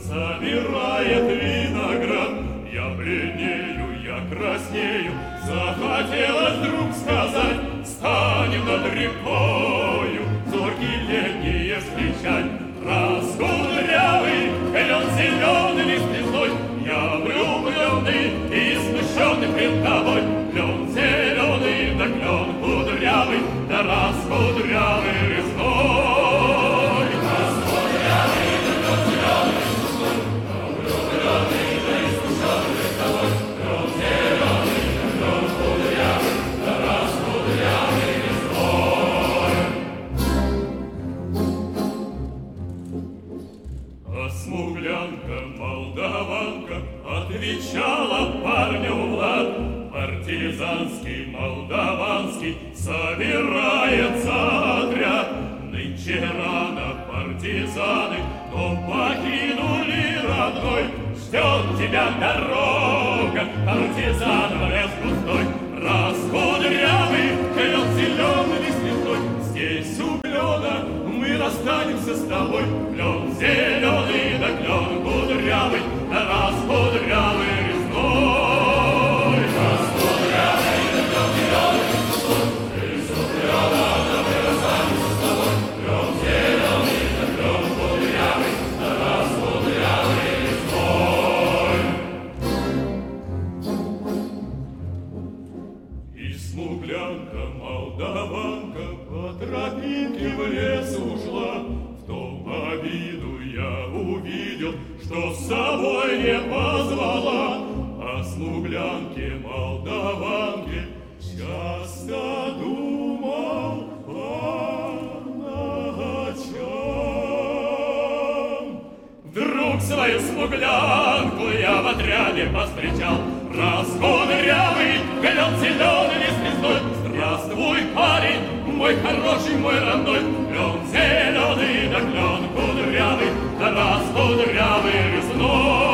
собирает виноград. Я бледнею, я краснею, захотелось вдруг сказать: станем над рекою, зоркие летние встречать. Раскудрявый клен зеленый лист лесной, я влюбленный и смущенный пред тобой. Клен зеленый, да клен кудрявый, да раскудрявый лесной. Смуглянка, молдаванка, отвечала парню Влад. Партизанский, молдаванский, собирается отряд. Нынче рано партизаны, но покинули родной. Ждет тебя дорога, партизан в лес густой. Раскудрявый, клен зеленый лист лесной. Здесь у клена мы расстанемся с тобой. Клен зеленый, да клен кудрявый, да раскудрявый лесной. Раскудрявый, да клен зеленый лесной. Здесь у клена мы расстанемся с тобой. Клен зеленый, да клен кудрявый, да раскудрявый лесной. И смуглянка, молдаванка по тропинке в лес ушла. В том обиду я увидел, что с собой не позвала. О смуглянке, молдаванке часто думал по ночам. Вдруг свою смуглянку я в отряде повстречал. Раскудрявый, клен зеленый лист лесной. Здравствуй, парень, мой хороший, мой родной. Клен зеленый, да клен кудрявый, да раскудрявый лесной.